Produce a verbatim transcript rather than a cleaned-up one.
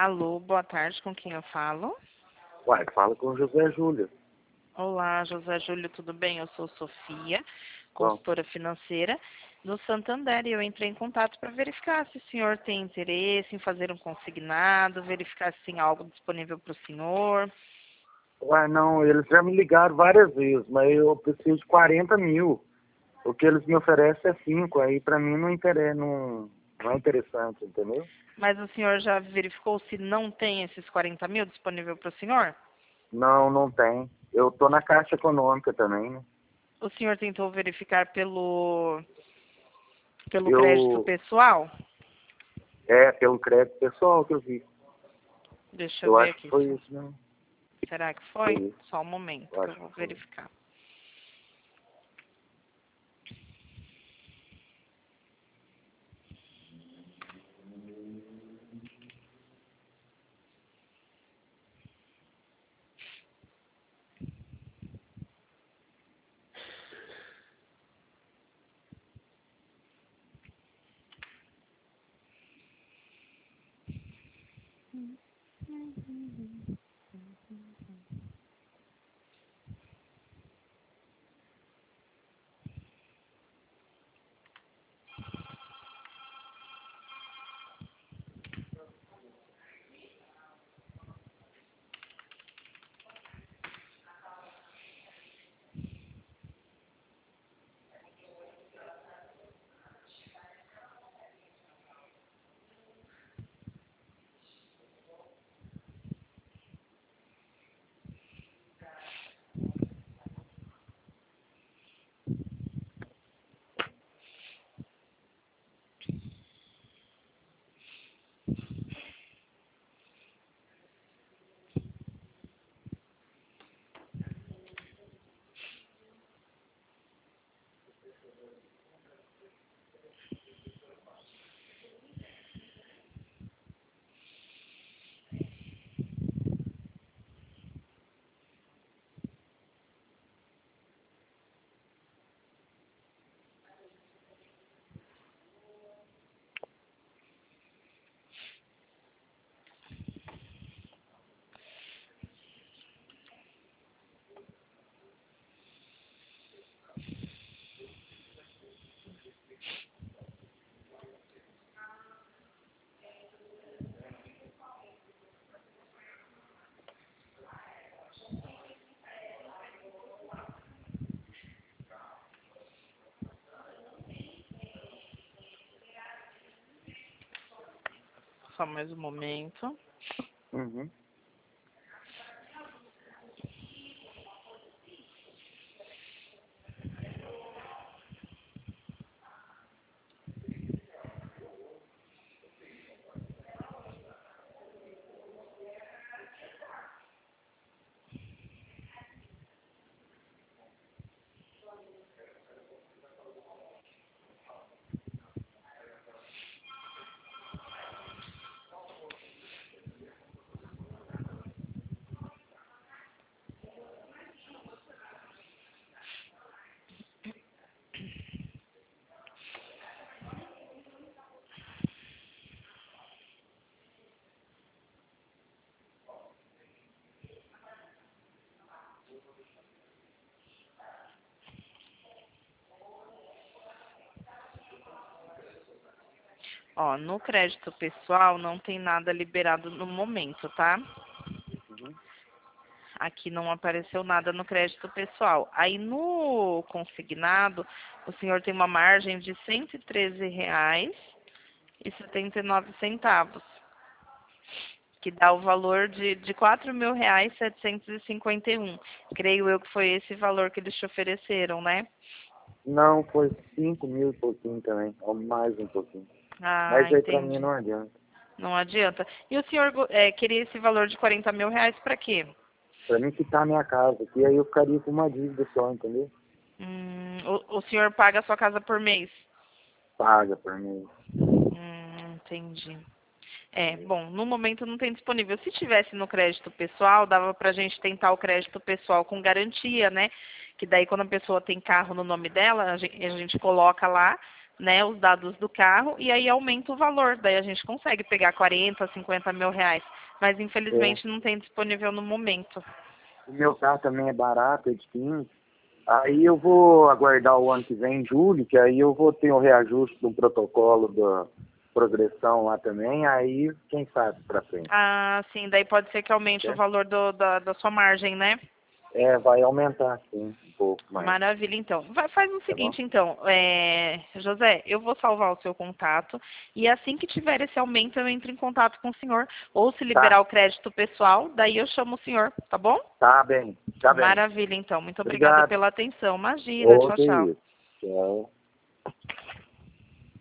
Alô, boa tarde, com quem eu falo? Uai, fala com o José Júlio. Olá, José Júlio, tudo bem? Eu sou Sofia, Bom, consultora financeira do Santander, e eu entrei em contato para verificar se o senhor tem interesse em fazer um consignado, verificar se tem algo disponível para o senhor. uai, não, eles já me ligaram várias vezes, mas eu preciso de quarenta mil. O que eles me oferecem é cinco, aí pra mim não, interessa, não, não é interessante, entendeu? Mas o senhor já verificou se não tem esses quarenta mil disponível para o senhor? Não, não tem. Eu tô na Caixa Econômica também, né? O senhor tentou verificar pelo, pelo crédito Eu, pessoal? é, pelo crédito pessoal que eu vi. Deixa eu Eu ver acho que aqui. foi isso, né? Será que Foi foi? isso, Só um momento eu que eu acho vou que foi. verificar. Só mais um momento. Uhum. Ó, no crédito pessoal não tem nada liberado no momento, tá? Uhum. Aqui não apareceu nada no crédito pessoal. Aí no consignado, o senhor tem uma margem de cento e treze reais e setenta e nove centavos, que dá o valor de, de quatro mil reais setecentos e cinquenta e um. Creio eu que foi esse valor que eles te ofereceram, né? Não, foi cinco mil e pouquinho também, ou mais um pouquinho. Ah, Mas aí pra mim entendi. não adianta. Não adianta. E o senhor go- eh, queria esse valor de quarenta mil reais para quê? Pra mim quitar a minha casa, que aí eu ficaria com uma dívida só, entendeu? Hum, o, o senhor paga a sua casa por mês? Paga por mês. Hum, entendi. É, bom, no momento não tem disponível. Se tivesse no crédito pessoal, dava pra gente tentar o crédito pessoal com garantia, né? Que daí quando a pessoa tem carro no nome dela, a gente, a gente coloca lá né, os dados do carro e aí aumenta o valor. Daí a gente consegue pegar quarenta, cinquenta mil reais. Mas infelizmente É. não tem disponível no momento. O meu carro também é barato, é de quinze. Aí eu vou aguardar o ano que vem, em julho, que aí eu vou ter um reajuste do protocolo da progressão lá também, aí quem sabe pra frente. Ah, sim, daí pode ser que aumente o É, valor do, da, da sua margem, né? é, vai aumentar sim, um pouco mais, Maravilha, então. Vai, faz o tá bom? seguinte, então. É, José, eu vou salvar o seu contato e assim que tiver esse aumento eu entro em contato com o senhor. Ou se liberar Tá, o crédito pessoal, daí eu chamo o senhor, tá bom? tá bem, tá bem. Maravilha, então. Muito obrigada Obrigado. pela atenção. Imagina, tchau, Outro tchau. isso. Tchau.